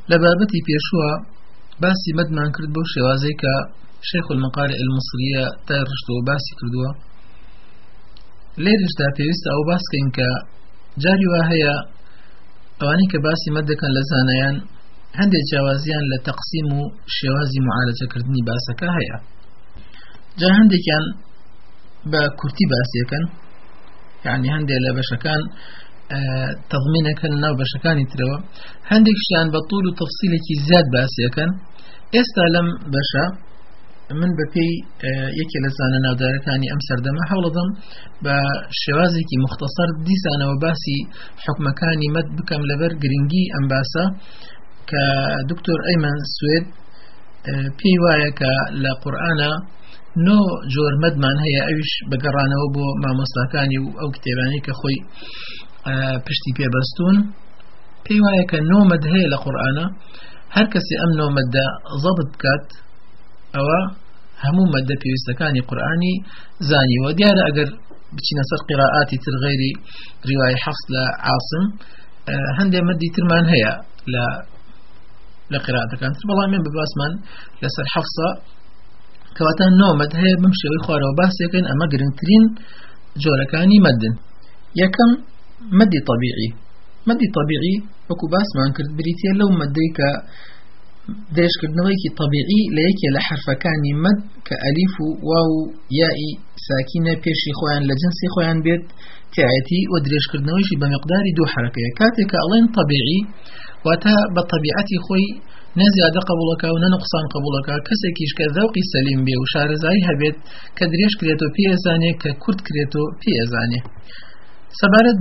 لبابتي بيشوى باسي مدمان كرد بو شوازيك شيخ المقارئ المصرية تارشتو باسي كردوه ليرش دا بيوست أو باسكين كجاري وهي أواني كباسي مدكا لزانيان هندي جوازيان لتقسيم شوازي معالجة كردني باسكا هيا جا هندي كان بكرتي باسي كان يعني هندي لبشكان تضمينك الناو بشكان يتروا هندي شان بطول وتفصيلك زاد باسي كان استعلم بشا من بپی یکی لزانه نودارکانی ام سردمه حولدم با شوازی که مختصر دیسانه و باسی حکمکانی مد بکم لبر گرنگی ام باسا که دکتور ایمن سوید پی وایه که لقرآن نو جور مدمان هیا اوش بگرانه و بو ماموساکانی و او کتابانی که خوی پشتی پی بستون پی وایه که نو مد هیا لقرآن هر کسی ام نو مد ضبط کات أو همو مادة بيوستكاني قرآني زاني وديار أجر بتشينا صار قراءاتي ترغيري رواية حفص لعاصم هندي مدي ترمان هي لقراءة كانت والله من بباسمان لسر حفصة كواتان نومد هي بمشي ويخوار وباس يكن أما قرنترين جوركاني مدن يكم مدي طبيعي وكو باسمان كرت بريتيا لو مديك داش كردنويكي طبيعي ليكي لحرفكاني مد كأليف واو يائي ساكنة بيشي خوان لجنسي خوان بيت تعيتي ودريش كردنويشي بمقدار دو حركة كاتك ألين طبيعي واتا بطبيعتي خوي نزيادة قبولك وننقصان قبولك كسكيش كذوقي سليم بي وشارزايها بيت كدريش كريتو بي أزاني ككرد كريتو بي أزاني سبارت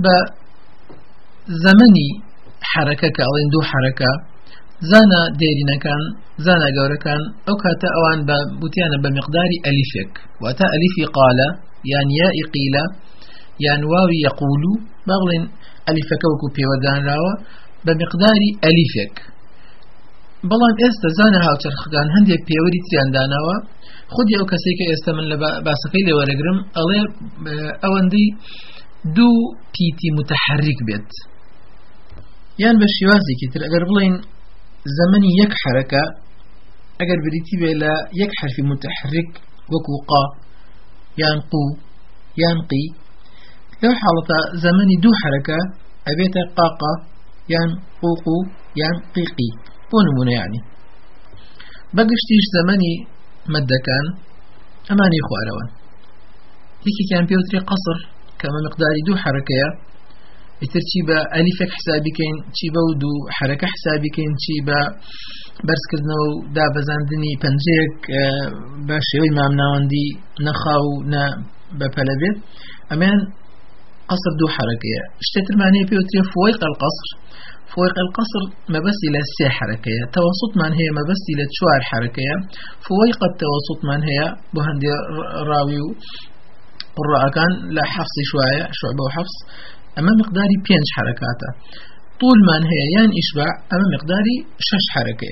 بزمني حركة كألين دو حركة زانا ديرينا كان زانا جورا كان أو كاتا أوان بوتيانا بمقدار أليفك واتا أليفي قال يعني ياء قيل يعني واوي يقول بغلين أليفك وكو بيودان راوا بمقدار أليفك بلان استا زانا هاو ترخدان هنديك بيوري تريان داناوا خودي أو كسيك استا من باسقي لورقرم ألي أوان دي دو بيتي متحرك بيت يعني بشيوازي كتر أقر بلين زمني يك حركة أجر بريتي بلا يك حرف متحرك وكوقا ينقو ينقي لو حالة زمني دو حركة أبيت قاقا ينقوقو ينقيقي ونمونا يعني بقشتيش زمني مدى كان أماني خواروان هيكي كان بيوتري قصر كما مقداري دو حركة ترتيبا ألفك حسابي كين تشيبا ودو حركة حسابي كين تشيبا برس كردنو دا بزاندني پنجيك باشيوي مامناوندي نخاو نا بپلبت أمان قصر دو حركة اشتتر معني بيوتري فويق القصر ما بس إلى سي حركة توسط من هي ما بس إلى تشوار حركة فويق التوسط من هي بهندي راويو قراء كان لا حفص شوية شعبة وحفص أما مقداري بينج حركاته طول من هي يان إشباع أما مقداري شش حركة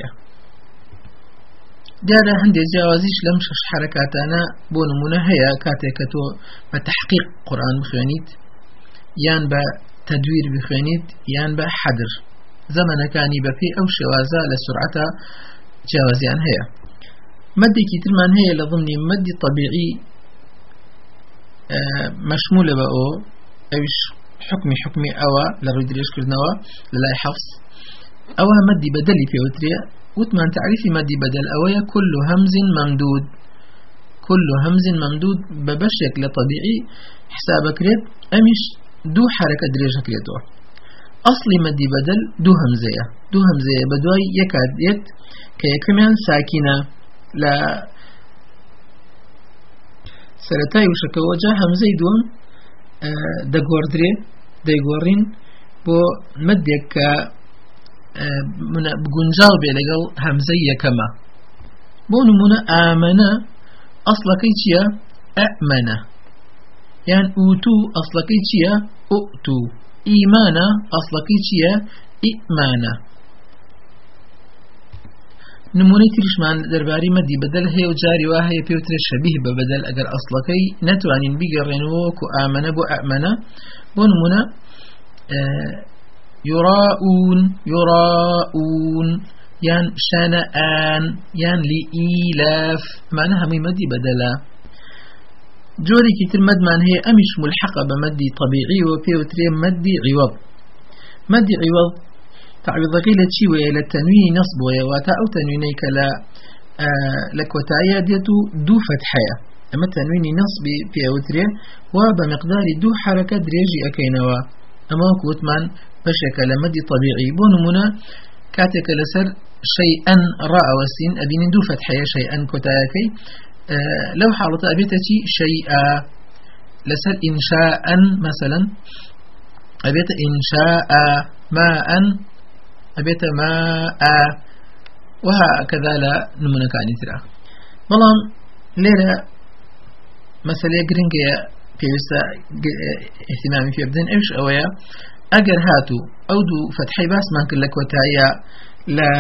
جارة هندي جوازيش لم شش حركاتنا بونمونه هي كاتيكتو بتحقيق قرآن بخوانيت يان بتدوير بخوانيت يان بحدر زمن كاني بفي أو شوازا لسرعة جوازيان هي مدي كتير من هي لضمني مدي طبيعي مشمولة بأو أوش حكمي أوا لرودريش كرنوا للاي حفص أوا مدي بدلي في وتريا وثمان تعريفي مدي بدل أويا كل همز ممدود بشكل طبيعي حسابك ريت أمش دو حركة دريجة كريتو أصلي مدي بدل دو همزية بدوي يكاد يت كيكمان ساكنة لا سرتاي وشكا وجه همزي دوم دايغورين بو مديك بقنجاو بيلقل همزية كما بو نمونا آمنا أصلكيتيا أأمنا يعني أوتو أصلكيتيا أؤتو إيمانا أصلكيتيا إئمانا نموني تريش مع درباري مدي بدل هي وجاري واهي بيوتر شبيه ببدل أجر أصلكي نتوانين بيقرنوك وآمنا بو أأمنا بو نمونا يراؤون يان شنآن يان لإيلاف معناها مدي بدلا جوري كتر مد معنى هي أمش ملحقة بمدي طبيعي وبيوتري مدي عوض مدي عوض تعويض قيلة شي ويا للتنوين نصب ويا واتا أو تنوينيك لا لكوتايا ديتو دو فتحية أما التنوين نصب بيوتري وبمقدار دو حركة دريجي أكينوا أما كوتمان بشكل مدي طبيعي بونمنا كاتك لسر شيئا راء وسين أبين دو فتحية شيئا كوتاياكي لو حالة أبيتتي شيئا لسر إنشاء مثلا أبيت إنشاء ماء أبيت ماء وهكذا لا نمنا كأني ترى بلام ليرة مثلا جرينجيا بيوسا اهتمامي في أبدين إيش أويا أجر هاتو أو دو فتحي باس ما كل لك وتايا لا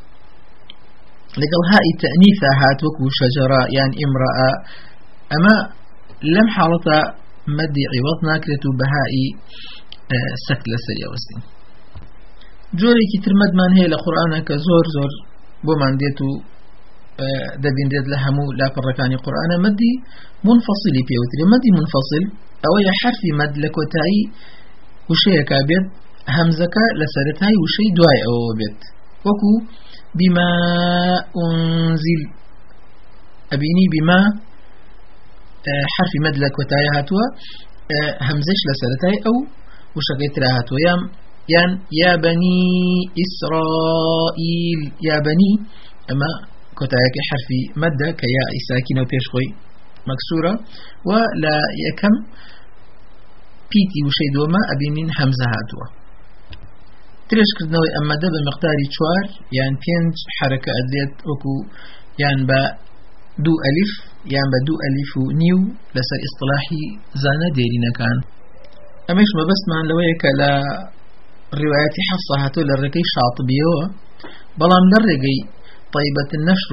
لقل هاي تأنيثا هات وكو شجرة يعني امرأة أما لم حالة مدي عوض ناكرتو بهائي سكلة سريع وسين جوري كتر مدمان هي لقرآن كزور زور بومان ديتو دبين ديت لهمو لا فرقاني قرآن مدي منفصل بيوتري مدي منفصل أو حرف مد لكوتاي وشي كابيت همزك لسرتاي وشي دواي أو بيت وكو بما أنزل أبيني بما حرف مد لكوتاي هاتوا همزش لسرتاي أو وشكيت هاتوا يان يا بني إسرائيل يا بني أما كتايك حرفي مدة كيا ساكنة وبيشخوي مكسورة ولا يكم بيتي وشي دوما أبينين همزة هاتوا تريش كردنوي أما ده بمقدار شوار يعني بينج حركة أديت وكو يعني با دو ألف يعني با دو ألف نيو لسر إصطلاحي زانا ديرينا كان أميش ما بس مع لويك لا روايات حفصة هاتو للرقي شاطبيو بلام للرقي طيبة النشر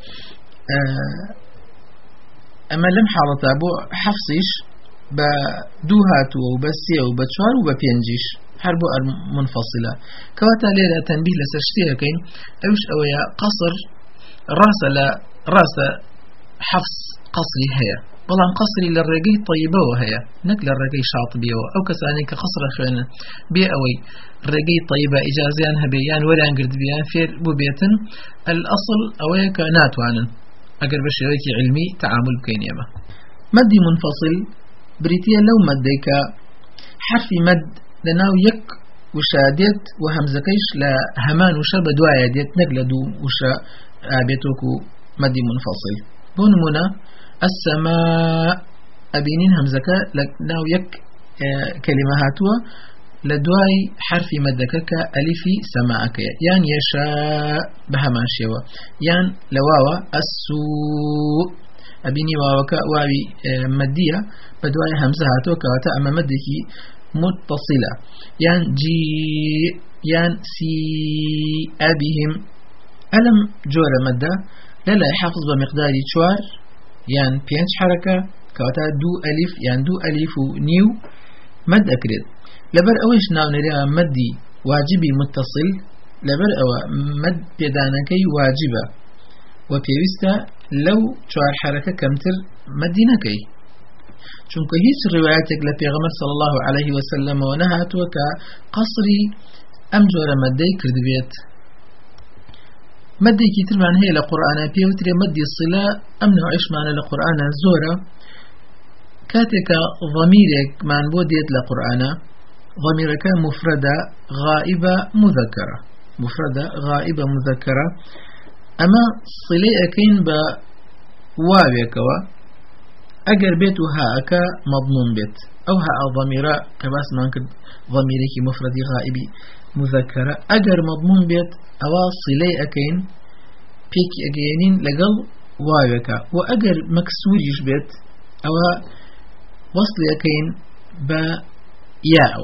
أما لم حالة أبو حفصيش بدو هاتو وبسي وبتشوار وببينجيش حربو منفصلة كواتا ليلة تنبيه لسرشتيكين أوش أويا قصر راس حفص قصري هيا بلان قصري للرقي طيبة وهي نقل الرقي شاطبي أو كساني كقصر خينا بي أوي الرقي طيبة إجازيان هبيان ولا انقرد بيان فير بوبيتن الأصل أوي كنات وانا أقر بشيوكي علمي تعامل بكينيما مدي منفصل بريتيا لو مديك حرف مد لناو يك وشاديت وهمزكيش لهمان وشا بدوايا ديت نقل دو وشا بيتوكو مدي منفصل بونمنا السماء أبينين همزكا لناو يك كلمة هاتوا لدواي حرف مدكك ألفي سماءك يعني يشاء بهمان شوا يعني لواوا السوء أبيني واوكا واوي مدية بدواي همزة هاتوا كواتا أما مدكي متصلة يعني جي يعني سي أبيهم ألم جور مدة لا يحافظ بمقدار شوار يعني بينش حركة كواتا دو ألف يعني دو ألف نيو مد أكرد لبر أوش ناو نريها مدي واجبي متصل لبر أو مد بيدانكي واجبة وبيوستا لو شوار حركة كمتر مدينكي چونك هيس رواياتك لبيغمر صلى الله عليه وسلم ونهاتوك قصري أمجور مدي كردبيت مدي كتير معنى هي لقرآن بيوتري مدي الصلاة أمنع إيش معنى لقرآن زورة كاتك ضميرك معنى بوديت لقرآن ضميرك مفردة غائبة مذكرة مفردة غائبة مذكرة أما صلة أكين بواويكوا أجر بيت هاك مضمون بيت أو ها ضميرة كباس مانك ضميرك مفردي غائبي مذكرة أجر مضمون بيت أو صلة أكين بيك أجينين لقل واويكا وأجر مكسور يشبت أو وصل أكين بياء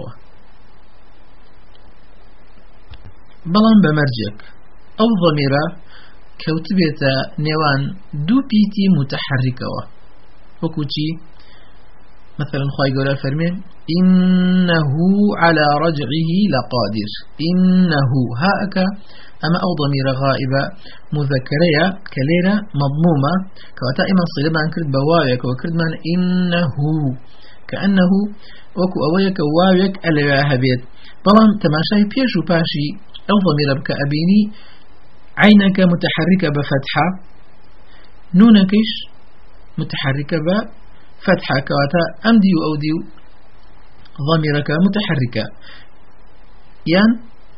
بلان بمرجك أو ضميرة كوتبت نيوان دو بيتي متحركة وكوتي مثلا خواهي قولا فرمين إنه على رجعه لقادر. إنه هاك أما أو ضمير غائبة مذكرية كليرة مضمومة كواتا إما صلبا كرد بواويك وكرد من إنه كأنه وكو أويك واويك أليها بيت طبعا تماشاي بيش وباشي أو ضمير بك أبيني عينك متحركة بفتحة نونكش متحركة بفتحة كواتا أمدي أودي ضميرك متحركة يعني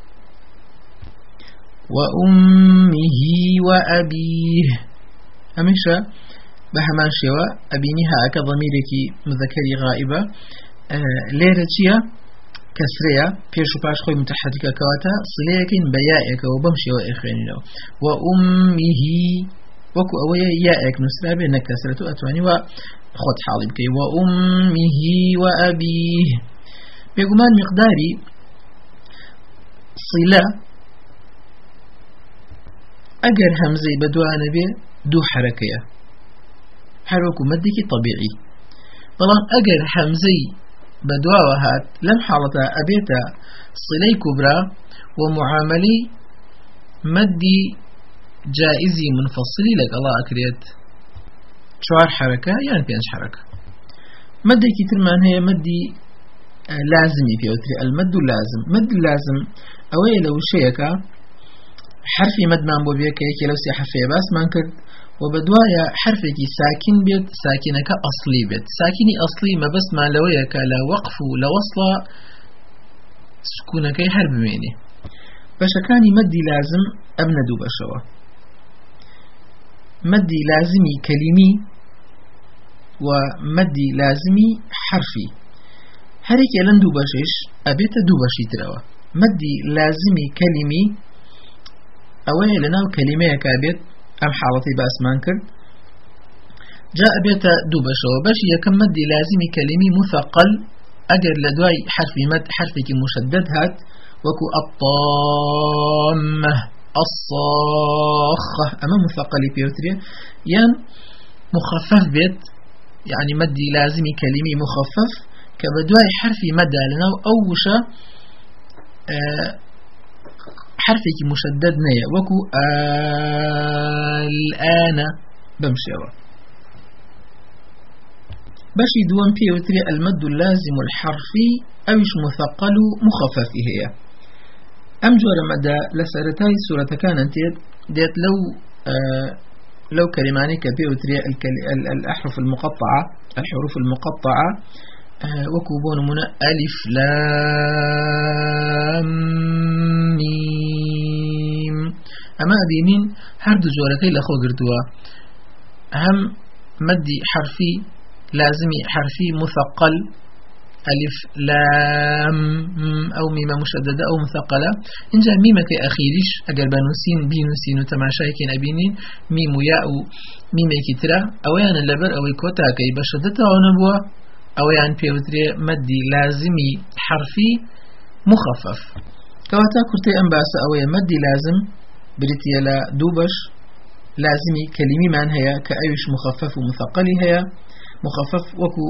وأمه وأبيه همشا بهمان شوا أبينها كضميرك مذكري غائبة ليرتيا كسرية بيشو باش خوي متحركة كواتا صليكين بيائك وبمشي وإخواني وأمه وكو أويا يائك نسرابي نكسرته أتواني وخد حالي بكي وأمه وأبيه بيقومان مقداري صلة أجر همزي بدوانا به دو حركية حركو مدك طبيعي طبعا أجر همزي بدواوهات لم حالتا أبيتا صلي كبرى ومعاملي مدي جائزي منفصلي لك الله أكريت شوار حركة يعني بينش حركة مدي كتير من هي مدي لازمي في أوتري المد اللازم مد اللازم أولا لو شيكا حرفي مد من بوبيك يكي لو سي حرفي بس من كرد وبدوايا حرفك ساكن بيت ساكنك أصلي بيت ساكني أصلي ما بس ما لويك لا وقف لا وصل سكونك حرب ميني بشكاني مدي لازم أبندو بشوا مدي لازمي كلمي ومدي لازمي حرفي هريك لندو بشش أبيت دو بشي تروا مدي لازمي كلمي أولا لنا كلمة كابت أم حالتي بأسمان كرد جاء بيت دوبشو باش يكم مدي لازمي كلمي مثقل أجر لدواي حرفي مد حرفك مشدد هات وكو الطامة الصاخة أما مثقل بيوتريا ين مخفف بيت يعني مدي لازمي كلمي مخفف كبدواي حرفي مد لنا أوشا حرفك مشدد نيا وكو الآن بمشيوا باش دوان بيوتري المد اللازم الحرفي أوش مثقل مخفف هي أم جور مدى لسرتاي سورة كانت ديت لو كلماني كبيوتري الأحرف المقطعة الحروف المقطعة وكوبون من ألف لام ميم أما أبينين هردو جوركي لخو قردوا هم مدي حرفي لازمي حرفي مثقل ألف لام أو ميم مشددة أو مثقلة إن جاء ميمك أخيرش أقل بانوسين بينوسين وتماشايكين أبينين ميم وياء ميمك ترى أويان اللبر أو الكوتاكي بشدتها ونبوة أو يعني بيوتري مدي لازمي حرفي مخفف كواتا كرتي أنباس أو مدي لازم بريتيا لا دوبش لازمي كلمي من هي كأيش مخفف ومثقلي هي مخفف وكو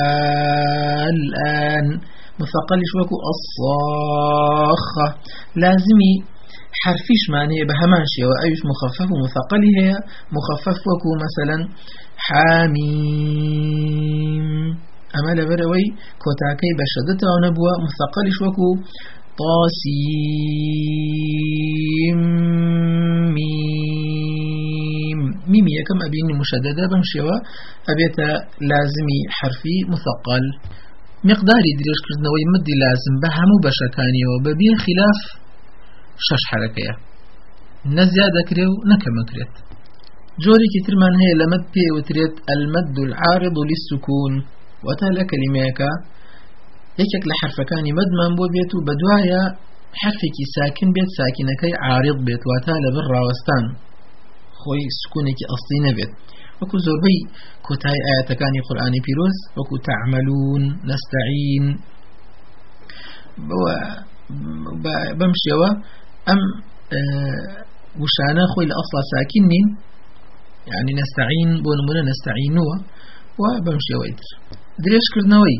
الآن مثقلش وكو الصاخة لازمي حرفيش معنى بهماشي وأيش مخفف ومثقلي هي مخفف وكو مثلا حاميم أما لبروي كوتاكي بشدتها ونبوة مثقلش وكو طاسيم ميم يكم أبيني مشددة بمشيوة أبيت لازمي حرفي مثقل مقداري دريش كردنوي مدي لازم بهمو بشكاني وببين خلاف شش حركية نزيادة كريو نكما كريت جوري كتر من هي لمد بي وتريت المد العارض للسكون وتالا كلميك يكك لحرفكاني مد من بو بيتو بدوايا حرفك ساكن بيت ساكنكي عارض بيت وتالا بالراوستان خوي سكونك أصلي نبيت وكو زوربي كتاي آياتكاني قرآني بيروز وكو تعملون نستعين بمشيوا أم وشانا خوي لأصلا ساكنين يعني نستعين بونمنا نستعينوا وبمشي ويتر دريش كردنوي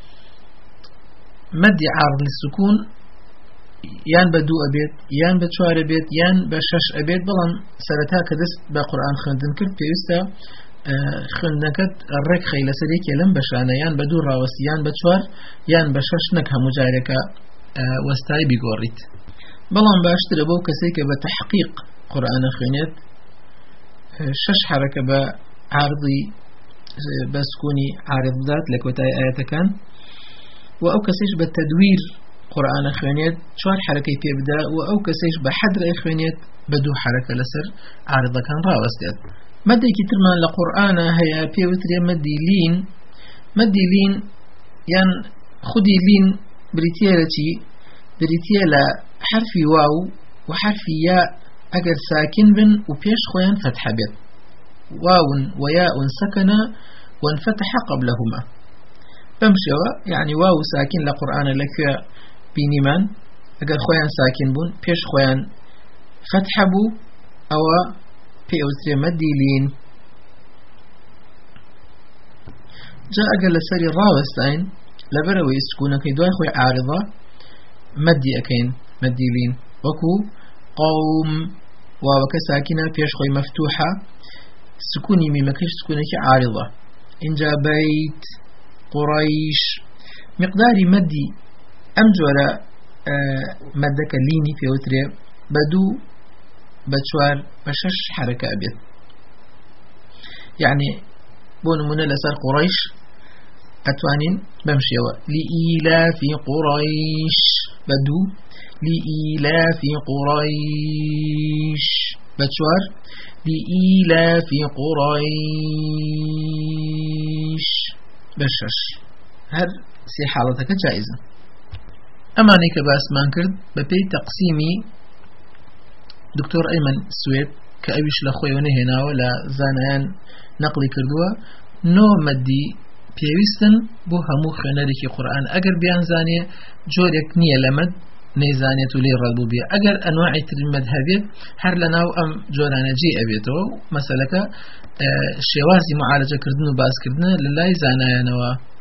مدي عارض للسكون يان بدو أبيت يان بتشوار أبيت يان بشش أبيت بلان سرتها كدست بقرآن خندن كرد بيوستا خندنكت الرك خيل سريك يلم بشانا يان بدو راوس يان بتشوار يان بشش نكها مجاركا واستاي بيقوريت بلان باشتر أبو كسيك بتحقيق قرآن خينيت شش حركة بعرضي بسكوني عارض ذات لكوتاي آيات كان وأو كسيش بالتدوير قرآن خوانيت شوار حركة يبدأ وأو كسيش بحدر خوانيت بدو حركة لسر عارضة كان راوستيت مدي كترمان لقرآن هيا بيوتري مدي لين ين خدي لين بريتيالا حرفي واو وحرفي ياء أجر ساكن بن وبيش خوان فتح بيت واو وياء سكنا وانفتح قبلهما بمشوا يعني واو ساكن لقرآن لك بينمان أجر خوان ساكن بون بيش خوان فتح بو أو بيوتري مدي لين جاء أجل سري راوستين لبروي سكونك دوي خوي عارضة مدي أكين مدي لين وكو قوم واو كساكنة بيش خوي مفتوحة سكوني ميمكش سكونك عارضة إنجا بيت قريش مقداري مدي أمجورة مدك ليني في وتري بدو بتشوار بشش حركة أبيض يعني بون من لسر قريش أتوانين بمشيوا لإيلاف قريش بدو لإيلاف قريش بتشوار لإيلاف قريش بشش هر سي حالتك جائزة أماني كباس مانكرد ببي تقسيمي دكتور أيمن سويد كأبيش لأخوي ونهنا ولا زانيان نقلي كردوا نو مدي بيويستن بو همو خنريكي قرآن أجر بيان زانية جوريك نية لمد نيزانية ولي الربو بيا أجر أنواع المذهبية هر لناو أم جورانا جي أبيتو مثلا شوازي معالجة كردن وباس كردن لله زانيا نوا